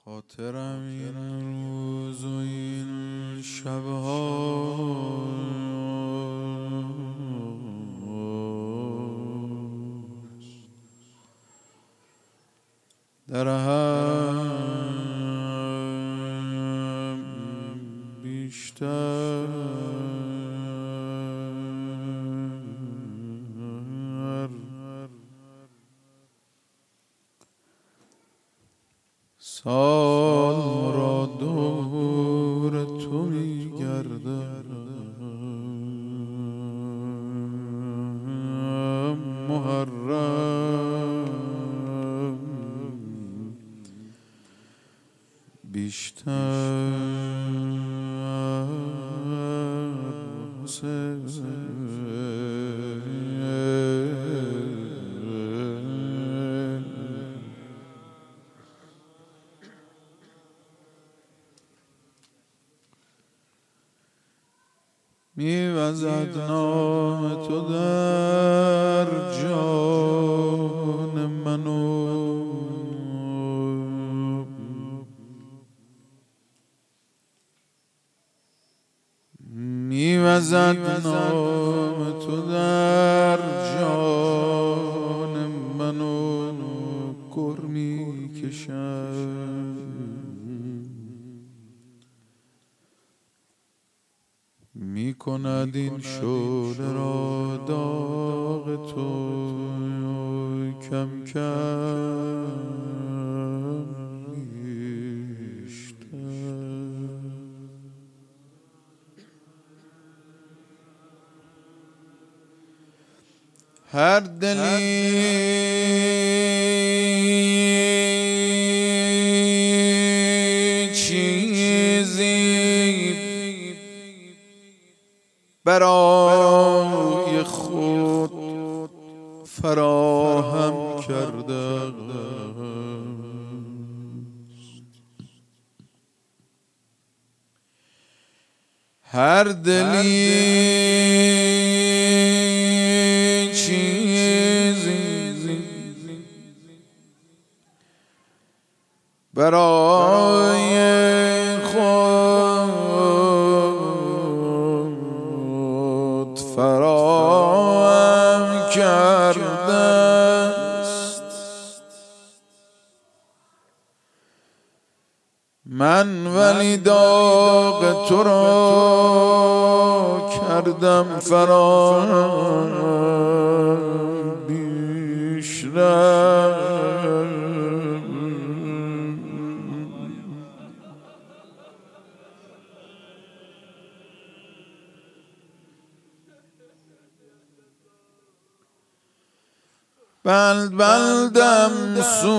خاطرم این روز و این شبها در هم بیشتر سال را دور تو می‌گردم محرم بیشتر می‌وزد نام تو در جان منو می‌وزد نام تو در جان منو گر می‌کشم می‌کند این شعله را داغ تو کم کم بیشتر هر دلی برای خود فراهم کرده است هر دلی چیزی برای فراهم کرده است من ولی داغ تو را کردم فراهم بیشتر بلدم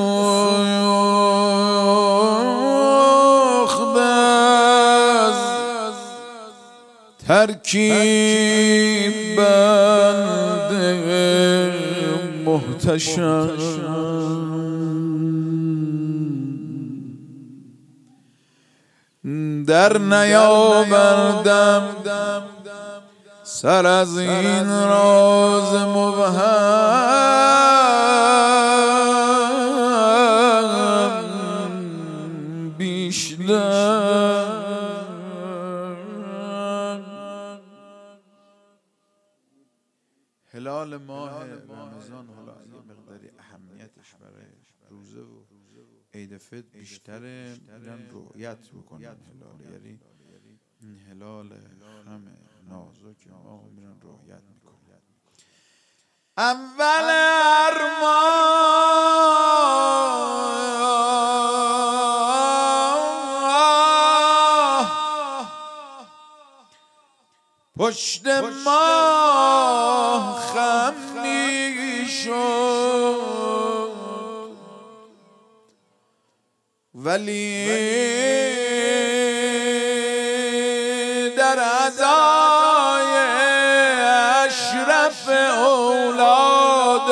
سوخته از ترکیب بند محتشم در نیاوردم سر از این راز مبهم بیشتر هلال ماه رمضان حالا یه مقداری اهمیتش برای روزه و عید فطر بیشتره میرن رؤیت بکنن هلال یعنی این هلال همه نازک ما میرن رؤیت میکنن اول هر ماه پشت ماه خم میشد ولی در عزای اشرف اولاد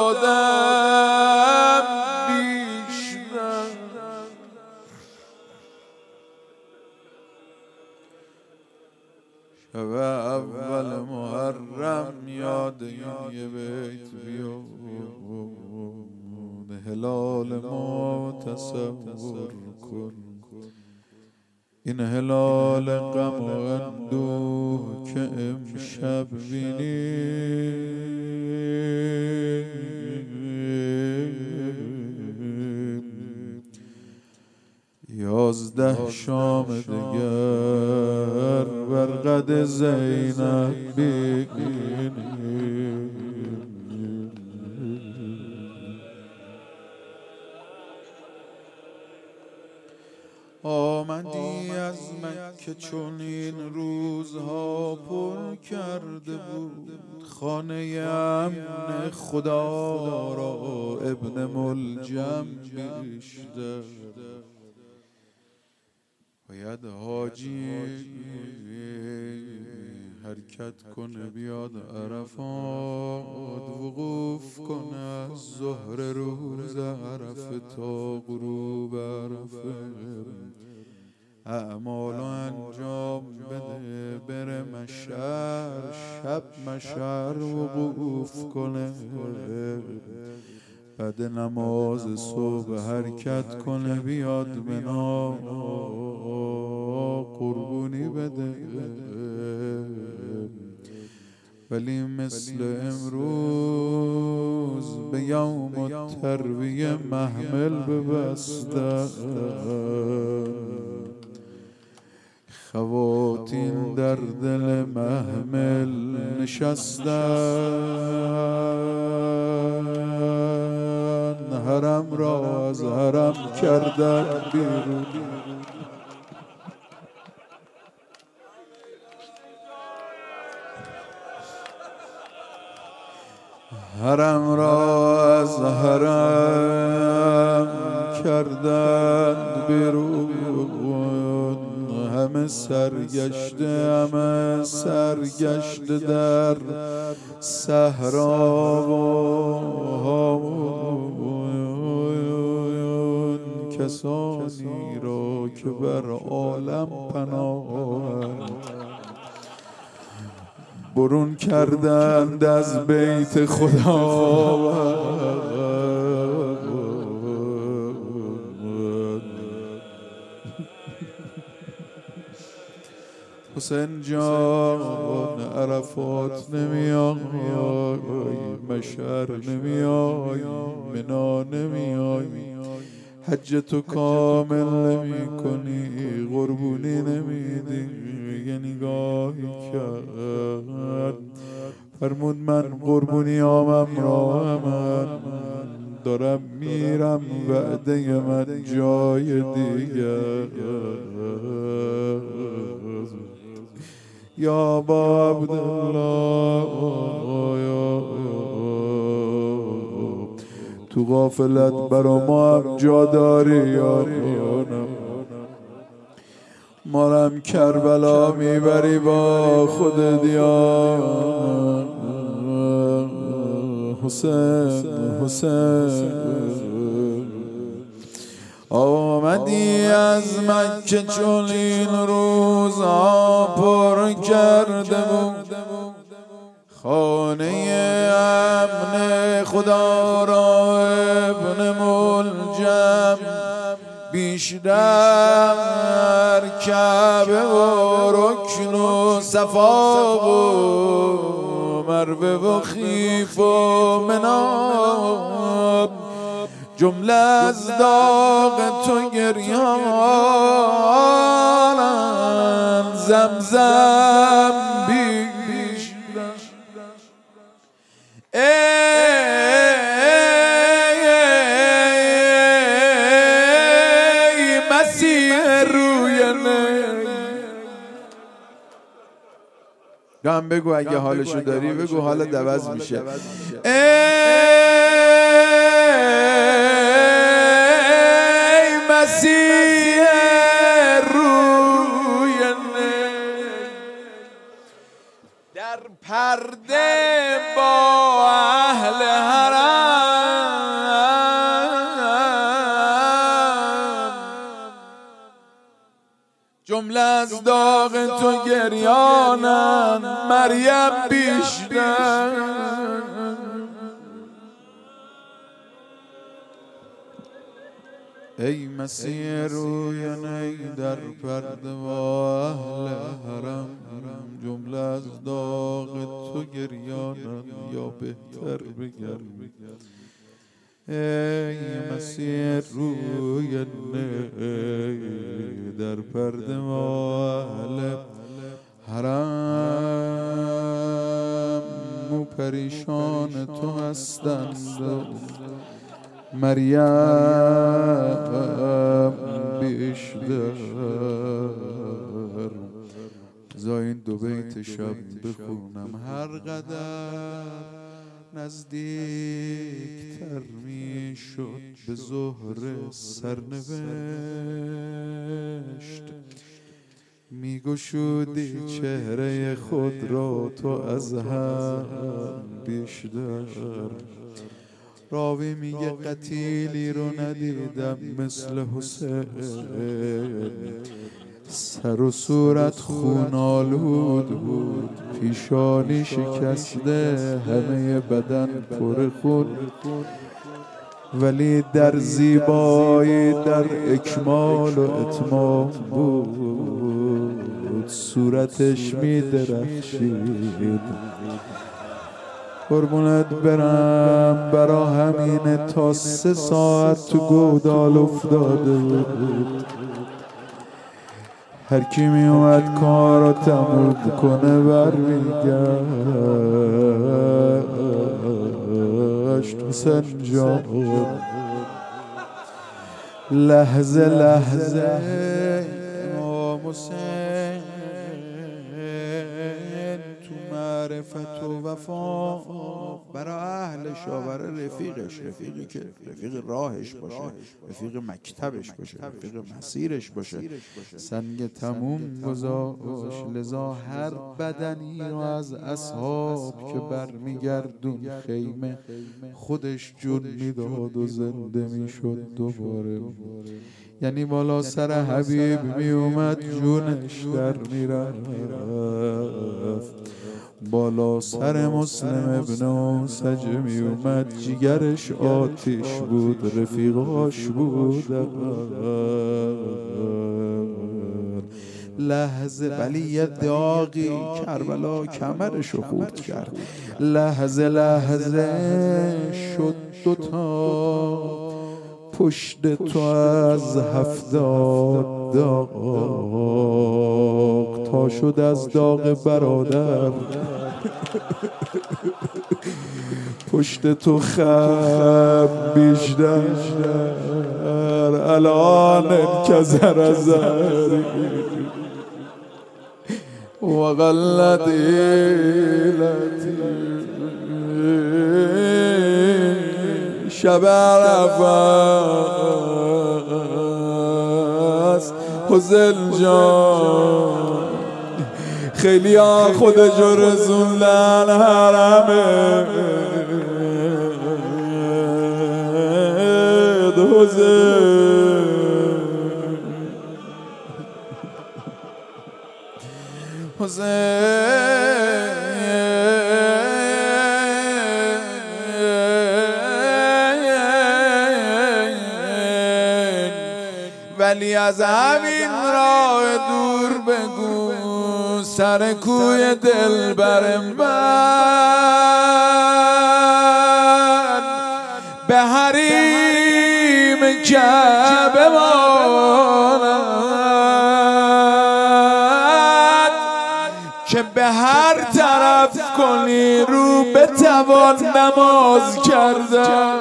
آدم بیشتر شب اول محرم یاد این یه بیت بیاد هلال ما تصور کن، این هلال غم و اندوه که امشب بینیم 11 شام دگر بر قد زینب بینیم. آمدی از مکه چون این روزها پر کرده بود خانه امن خدا را ابن ملجم بیشتر. باید حاجی حرکت کنه بیاد عرفات، وقوف کنه از ظهر روز عرفه تا غروب عرفه، اعمالو انجام بده بره مشعر، شب مشعر وقوف کنه، بعد نماز صبح حرکت کنه بیاد منا قربونی بده. ولی مثل امروز به یوم الترویه محمل ببستن، خواتین در دل محمل نشستن، حرم را از حرم کردن بیرون. حرم را از حرم کردن بیرون، همه سرگشته در صحرا و هامون، کسانی را که بر عالم پناهند برون کردند از بیت خدا. حسین جان عرفات نمیای، مشعر نمیای، منا نمیای، حج تو کامل نمی کنی، قربونی نمیدی. یه نگاهی کرد فرمود من قربونی آمم را من دارم میرم، وعده من جای دیگر. یا با عبدالله تو غافلت برا ما هم جا داری یا مارم کربلا میبری با خودت یا حسین. حسین آمدی از مکه چون این روزها پر کرده بود خانه امن خدا را ابن ملجم بیشتر، کعبه و رکن و صفا و مروه و خیف و مناب، جمله از داغ تو گریانن، زمزم بیشتر. ای مسیح روی هم بگو اگه حالشو داری بگو، حالت عوض میشه. ای مسیح روی در پرده با اهل حرم، جمله از داغ تو گریانن، مریم بیشتر. ای مسیح روی نی در پرده و اهل حرم، جمله از داغ تو گریانند یا بهتر بگم ای مسیح روی نی در پرده و اهل حرم، مو پریشان تو هستند مریم بیشتر. بذار این دو بیت شب بخونم هر قدر نزدیکتر می شد به ظهر سرنوشت، می گشودی چهره خود را تو از هم بیشتر. راوی میگه قتیلی رو ندیدم مثل حسین، سر و صورت خونالود بود، پیشانی شکسته همه بدن پر خون، ولی در زیبایی در اکمال و اتمام بود، صورتش می درخشید. قربونت برم برا همین تا 3 ساعت تو گودال افتاده بود. هر کی می اومد کارو تموم کنه برمیگشت حسین جان. لحظه لحظه امام حسین تو معرفت و وفا برای اهلش و برای رفیقش، رفیقی که رفیق راهش باشه، رفیق مکتبش باشه، رفیق مسیرش باشه، سنگ تموم گذاشت. لذا هر بدنی رو از اصحاب که برمیگردون خیمه خودش جون میداد و زنده میشد دوباره. یعنی بالا سر حبیب می اومد جونش در میرفت، بالا سر مسلم ابن اوسج می اومد جگرش آتیش بود، رفیقاش بود. لحظه ولی یه داغی کربلا کمرشو خورد کرد. لحظه لحظه شد 2 تا پشت تو از 70 داغ، تا شد از داغ برادر پشت تو خم بیشتر. الان انکسر از و غلطیلتی شب عرفات حسین جان. خیلی ها خودشو رسوندن حرمه حسین. ولی از همین راه دور بگو سر کوی دلبر من به حریم کعبه ماند که به هر طرف کنی رو بتوان نماز کردن.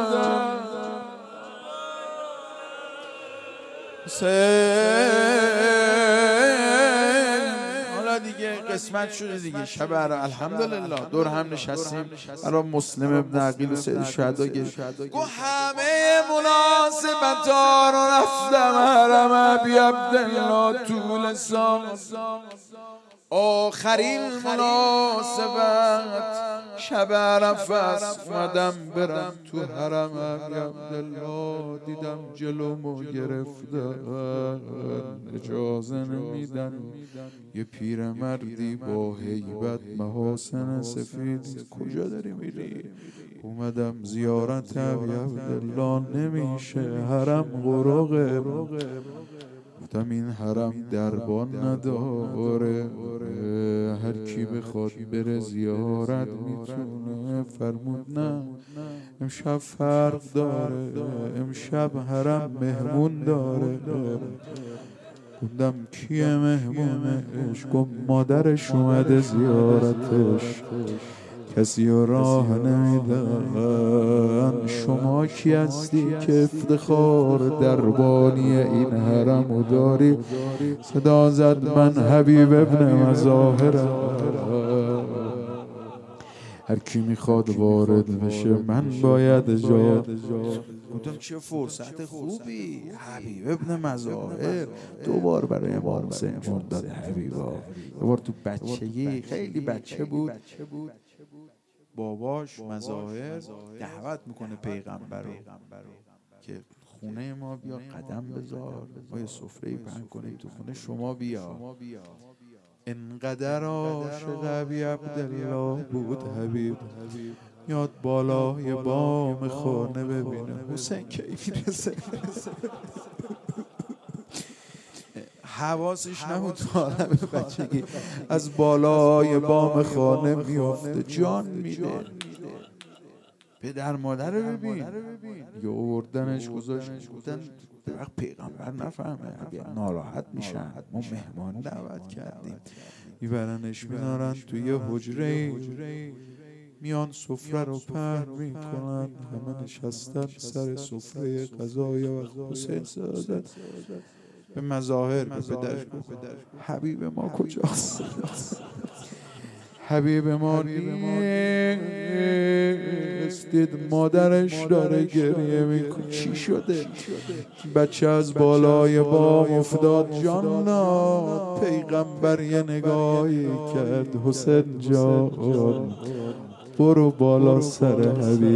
حالا دیگه قسمت شده دیگه، شب الحمدلله دور هم نشستیم برای مسلم ابن عقیل و سید الشهدا. گو همه مناسبت ها رو رفتم حرم ابی عبدالله طول سام. آخرین مناسبت شب عرفه اومدم برم تو حرم عبدالله، دیدم جلومو گرفتن اجازه نمیدن. یه پیرمردی با هیبت محاسن سفید، کجا داری میری؟ اومدم زیارت ابی عبدالله، نمیشه حرم غرقه. گفتم این حرم دربان نداره، هر کی بخواد بره زیارت میتونه. فرمود نه، امشب فرق داره، امشب حرم مهمون داره. گفتم کیه مهمونش؟ گفت مادرش اومده زیارتش، کسی راه نمیدن. شما کی هستی که افتخار دربانی این حرم داری؟ صدا زد من حبیب ابن مظاهرم، هر کی میخواد وارد بشه من باید اجازه. گفتم چه فرصت خوبی، حبیب ابن مظاهر 2 بار برای امام حسین امام داده حبیبا. یه بار تو بچگی، خیلی بچه بود، باباش مظاهر دعوت میکنه پیغمبر رو که خونه ما بیا قدم بذار، ما یه سفره پهن کنیم تو خونه شما بیا. انقدر عاشق ابی عبدالله بود حبیب، میاد بالای بام خانه ببینه حسین کی میرسه. حواسش نبود تو عالم بچگی، از بالای بام خانه میفته، جان میده. پدر مادر رو ببین، یه آوردنش گذاشت، گفتن وقت پیغمبر نفهمه ناراحت میشن، ما مهمان دعوت کردیم. میبرنش میدارن توی حجره، میان سفره رو پهن میکنن، همه نشستن سر سفره غذای وقت. حسین سعادت به مظاهر به پدرش گفت حبیب ما کجاست؟ حبیب ما نیست. دید مادرش داره گریه میکنه. چی شده؟ بچه از بالای بام افتاد، جان داد. پیغمبر یه نگاهی کرد، حسین جان برو بالا سر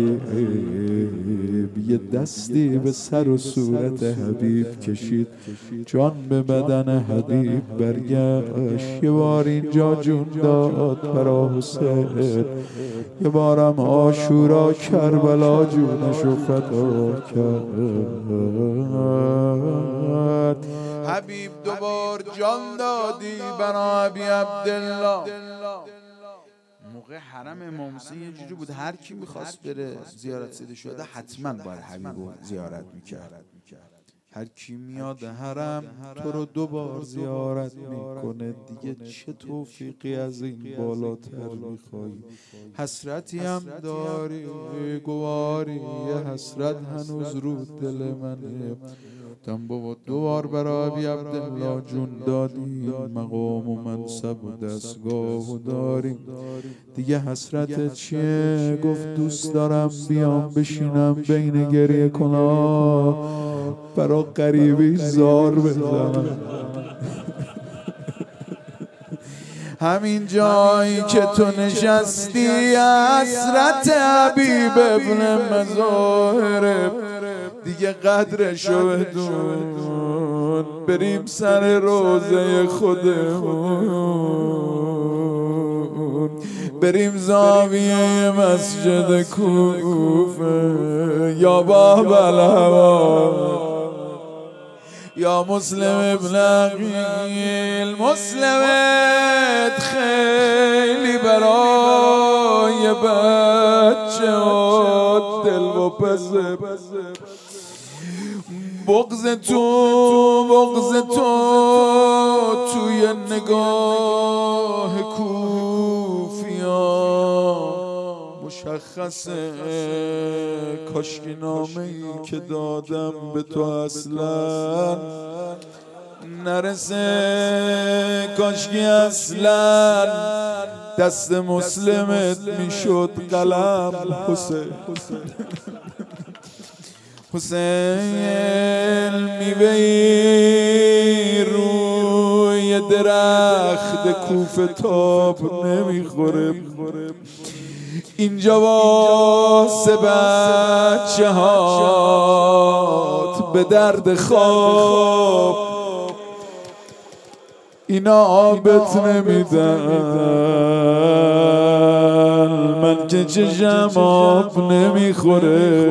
حبیب. یه دستی به سر و صورت حبیب کشید، جان به بدن حبیب برگشت. یه بار اینجا جون داد برا حسین، یه بارم عاشورا کربلا جونشو فدا کرد. حبیب 2 بار جان دادی برا ابی عبدالله. موقع حرم امام حسین یه جوری بود هر کی میخواست بره زیارت سید شهدا حتما باید حبیبو زیارت میکرد. هر کی میاد حرم تو رو 2 بار زیارت میکنه، دیگه چه توفیقی از این بالاتر میخوای؟ حسرتی هم داری گواری، یه حسرت هنوز رو دل منه. گفتم بابا 2 بار برای ابی عبدالله جون دادی، مقام و منصب و دستگاه و داری، دیگه حسرت چیه؟ گفت دوست دارم بیام بشینم بین گریه کنم برا غریبی زار بزنم. همین جایی که تو نشستی حسرت حبیب ابن مظاهر، دیگه قدرشو بدون. بریم سر روزه خودمون، بریم زاویه مسجد کوفه. یا باب الهوا یا مسلم ابن عقیل، مسلمت خیلی برای بچه ها دل و پسه. بغض تو توی نگاه کوفیان مشخصه. کاشکی نامه‌ای که دادم به تو اصلا نرسه، کاشکی اصلا دست مسلمت میشد قلم. حسین میوه‌ای روی درخت وقت کوفه تاب نمیخوره. اینجا واسه بچه هات به درد خواب اینا آبت نمیدن. من که چشم آب نمیخوره.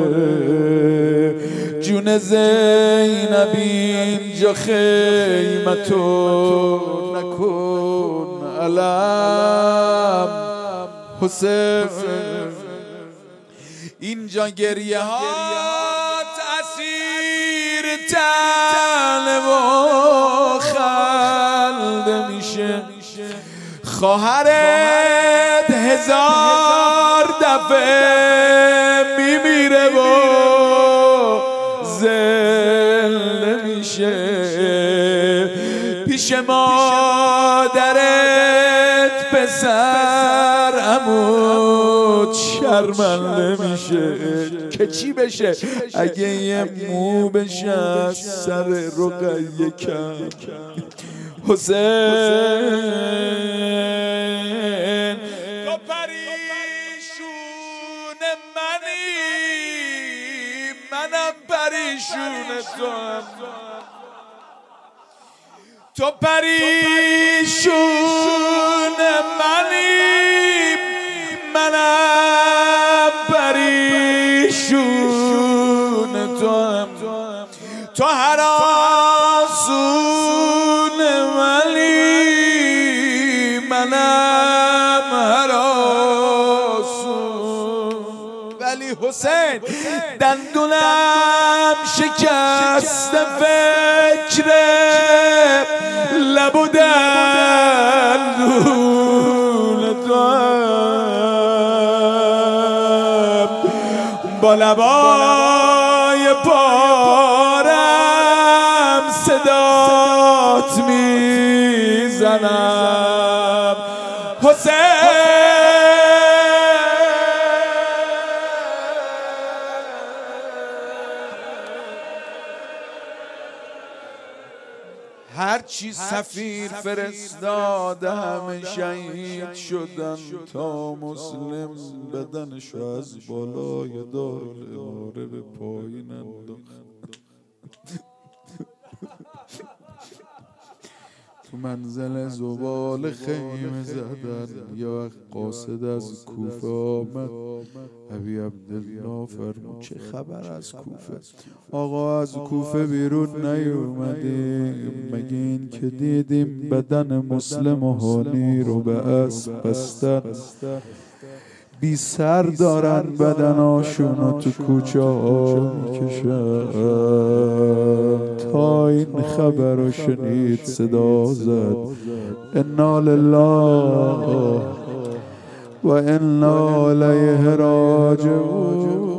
جون زینب اینجا خیمتو نکن علم حسین. اینجا گریه ها تأثیر تنه و خلده میشه. خواهرت 1000 دفعه میمیره و زنده میشه. پیش مادرت پسر عمود شرمنده میشه که چی بشه اگه یه مو بشه از سر رقیه کم. حسین تو پریشون منی منم پریشون توام. تو پریشون منی منم پریشون توام. تو هراسون منی منم هراسون. ولی حسین دندونم شکست فکر لب و دندون توام. با لبای پارم صدات میزنم حسین. هرچی سفیر فرستاده همه شهید شدن تا مسلم بدنشو از بالای دار اماره به پایین انداخت. تو منزل زبال خیمه زدن. یه وقت قاصد از کوفه آمد. ابی عبدالله فرمود چه خبر از کوفه؟ آقا از کوفه بیرون نیومدیم مگه این که دیدیم بدن مسلم و هانی رو به اسب بستن. بی سر دارن بدناشونو تو کوچه ها میکشن. تا این خبر رو شنید صدا زد انا لله و انا الیه راجعون.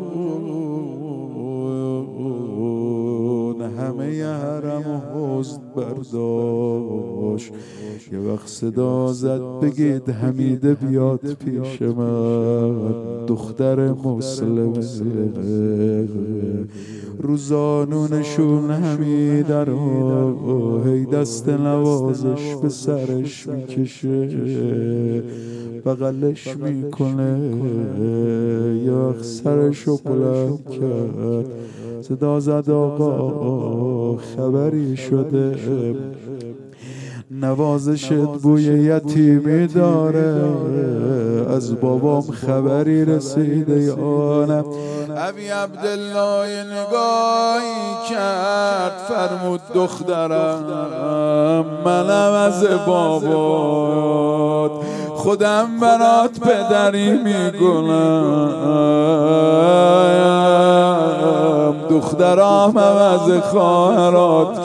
همه حرم و حزن برداشت. یه وقت صدا زد بگید حمیده بیاد پیش من. دختر مسلمه رو زانونشون حمیده رو هی دست نوازش به سرش میکشه بغلش میکنه. یه وقت سرشو بلند کرد صدا زد آقا خبری شده نوازشت بوی یتیمی داره از بابام خبری رسیده یا نه. ابی عبدالله نگاهی کرد فرمود دخترم منم از بابات خودم برات پدری میکنم. دخترام از خواهرات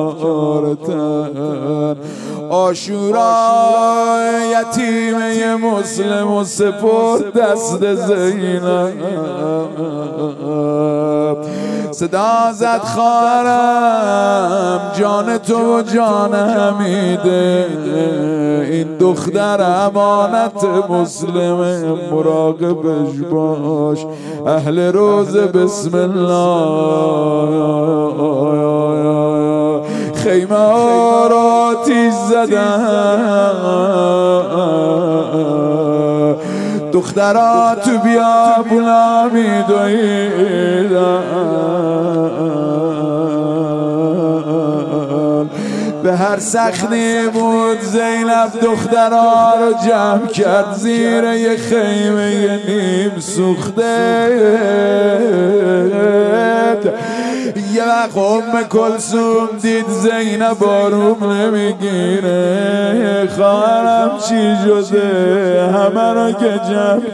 کنارتن. عاشورا یتیمه مسلم و سپرد دست زینب. صدا زد خواهرم جان تو و جان حمیده این دختر امانت مسلم مراقبش باش. اهل روز بسم الله خیمه ها را تیز زدن، دخترها تو بیابونا میدویدن. به هر سختی بود زینب دخترها رو جمع کرد زیر یه خیمه نیم سوخته. یه وقت ام کلثوم دید زینب آروم نمیگیره، خواهرم چی شده؟ همه رو که جمع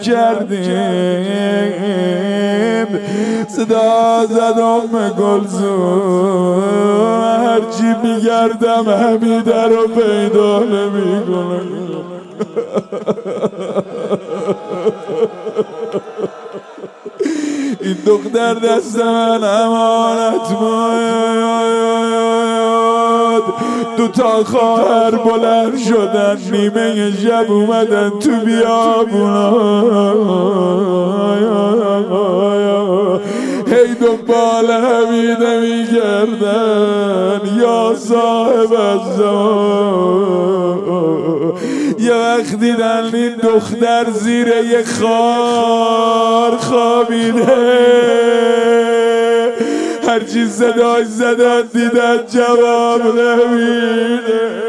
کردیم. صدا زد ام کلثوم، هرچی میگردم حمیده رو پیدا نمیکنم. این دختر دست من امانت بود. دوتا خواهر بلند شدن نیمه شب اومدن تو بیابونا، هی دنبال حمیده میگردن یا صاحب الزمان. یه وقت دیدن این دختر زیر یه خار خوابیده، هرچی صداش زدن دیدن جواب نمیده.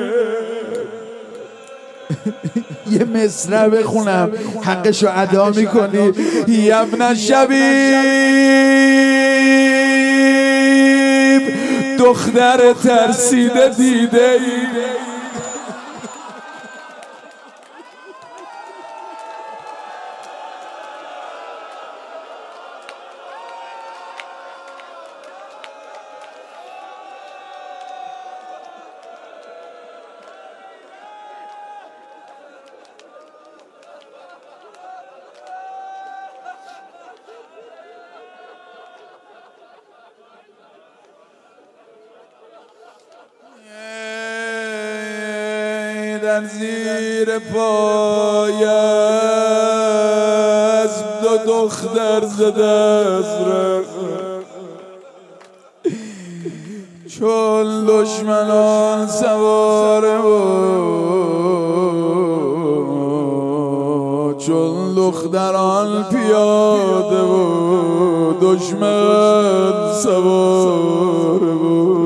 یه مصرع بخونم حقشو ادا میکنی. یبن شبیب دختر ترسیده دیده ای، در زیر پای از دو دختر زده از چون دشمنان سواره و چون دختران پیاده و دشمن سواره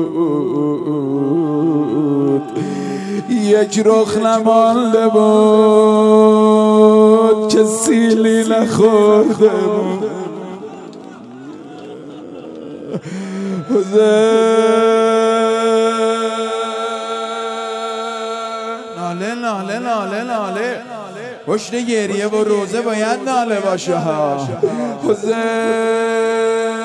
بود. یک رخ نمانده بود که سیلی نخورده بود. ناله ناله ناله ناله، پشت گریه و روزه باید ناله باشه ها.